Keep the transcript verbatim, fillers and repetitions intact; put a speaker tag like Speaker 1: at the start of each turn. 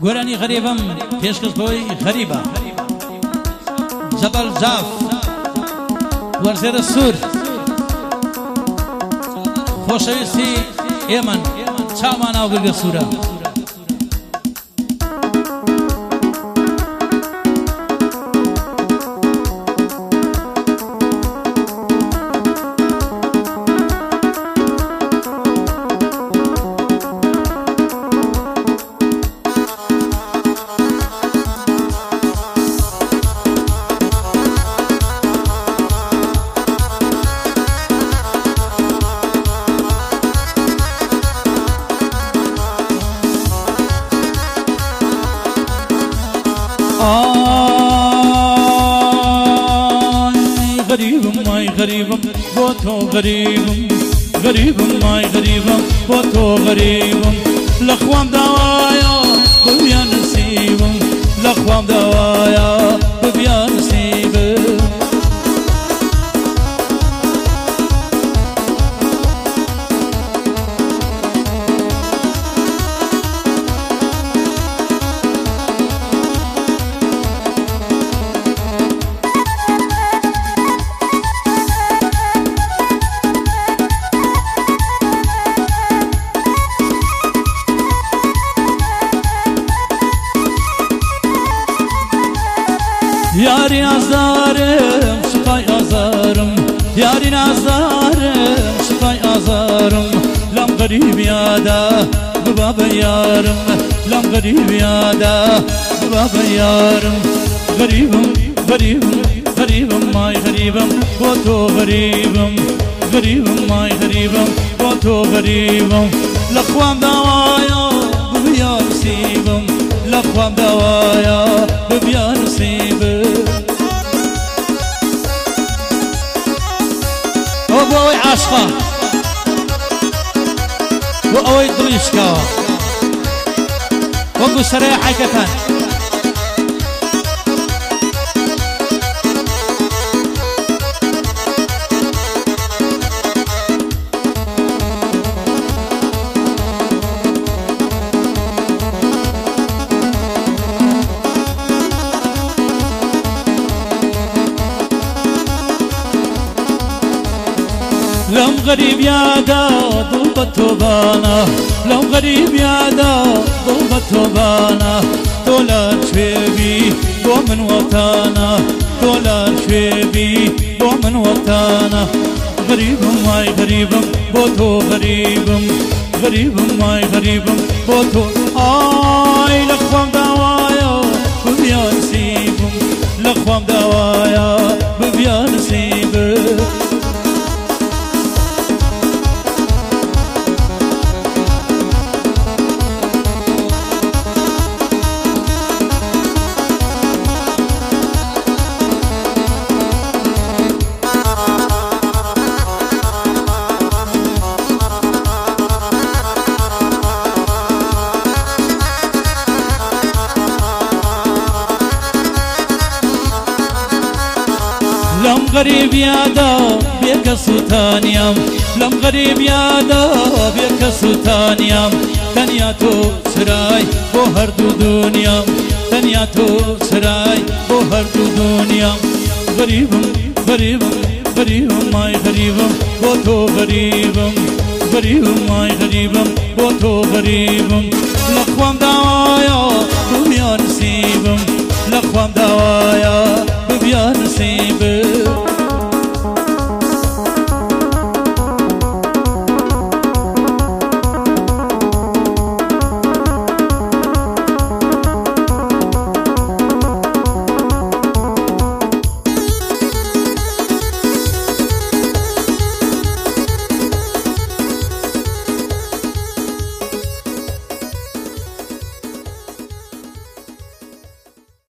Speaker 1: گۆرانی غەریبم پێشکەش بۆی غەریبە جەبەل جاف وەرزێرە سوور خۆشەویستی ئێمن چامان ناو گرگە سوورە
Speaker 2: غريبم ماي غريبم بوتو غريبم غريبم ماي غريبم بوتو غريبم لخوام دوايا ببيا نسيبم لخوام دوايا ببيا نسيبم Yarın azarım, şıkay azarım Yarın azarım, şıkay azarım Lam garib yada, bu baba yarım Lam garib yada, bu baba yarım Garibim, garibim, garibim may garibim Boto garibim, garibim may garibim Boto garibim Lakhwam davaya, bu biyar sibim Lakhwam davaya, bu biyar sibim
Speaker 1: بۆی عاشقا بۆ ئەوەی دڵی شکاوە وەکو سەرەی حایکەکان
Speaker 2: لم غريب يادا ضربت بانا لم غريب يادا ضربت بانا دولار شبي ومن وطانا دولار شبي ومن وطانا غريب ماي غريب بوتو غريب غريب ماي غريب بوتو آي لخوام دوايا ببيان سيبم لخوام دوايا ببيان سيبم لم غريب يادا بيك سلطانيام لم غريب يادا بيك سلطانيام تنياتو سراي بو هر دو دنيام تنياتو سراي بو هر دو دنيام غريبم غريبم غريبم ماي غريبم بوتو غريبم غريبم ماي غريبم بوتو غريبم لخوام دوايا ببيا نسيبم لخوام دوايا ببيا نسيبم